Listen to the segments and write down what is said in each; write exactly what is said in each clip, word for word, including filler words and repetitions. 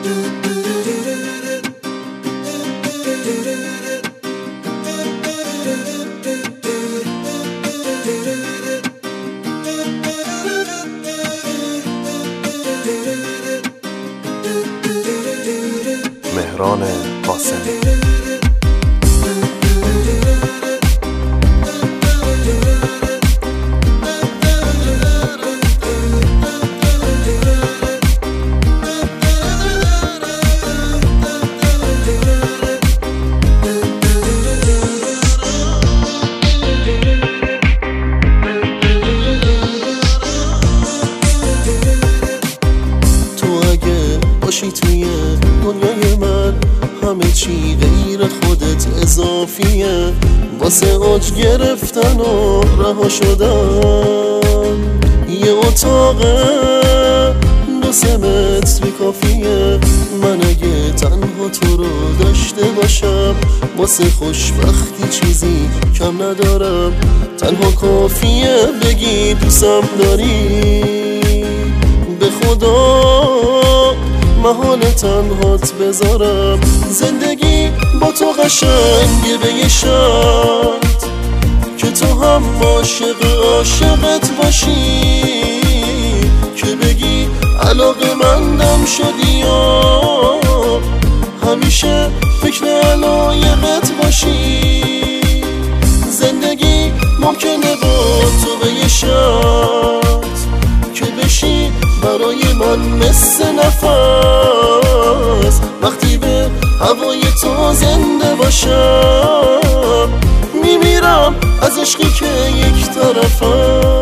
مهران قاسمی. باشی توی دنیای من، همه چی غیر خودت اضافیه. واسه اوج گرفتن و رها شدن یه اتاق دو سه متری کافیه. من اگه تنها تو رو داشته باشم، واسه خوشبختی چیزی کم ندارم. تنها کافیه بگی دوستم داری، به خدا محال تنهات بذارم. زندگی با تو قشنگه به یه شرط، که تو هم عاشق عاشقت باشی. که بگی علاقه مندم شدی یا همیشه فکر علایقت باشی. زندگی ممکنه با تو به یه شرط، که بشی برای من مثل نفس. وقتی به هوای تو زنده باشم، میمیرم از عشقی که یک طرفم.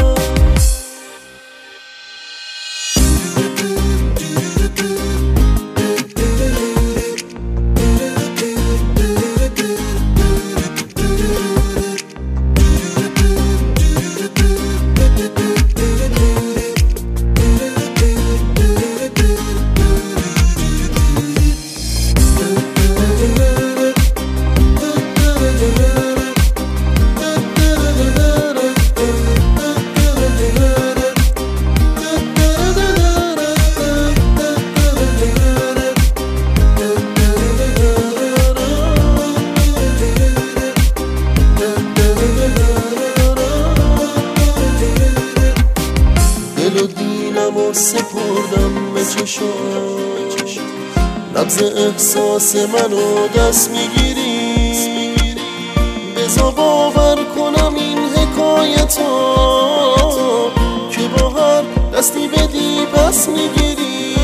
دل و دینم و سپردم به چشم، نبض احساس منو دست میگیری. بذار باور کنم این حکایتا، که با هر دستی بدی پس میگیری.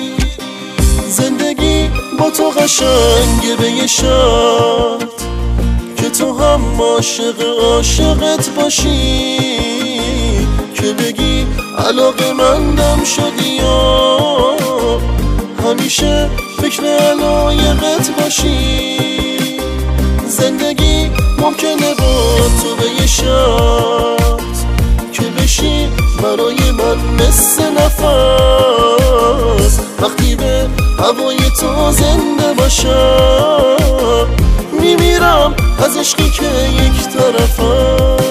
زندگی با تو قشنگه به یه شرط، که تو هم عاشق عاشقت باشی. که بگی علاقه مندم شدی یا همیشه فکر علایقت باشی. زندگی ممکنه با تو به یه شرط، که بشی برای من مثل نفس. وقتی به هوای تو زنده باشم، میمیرم از عشقی که یک طرفم.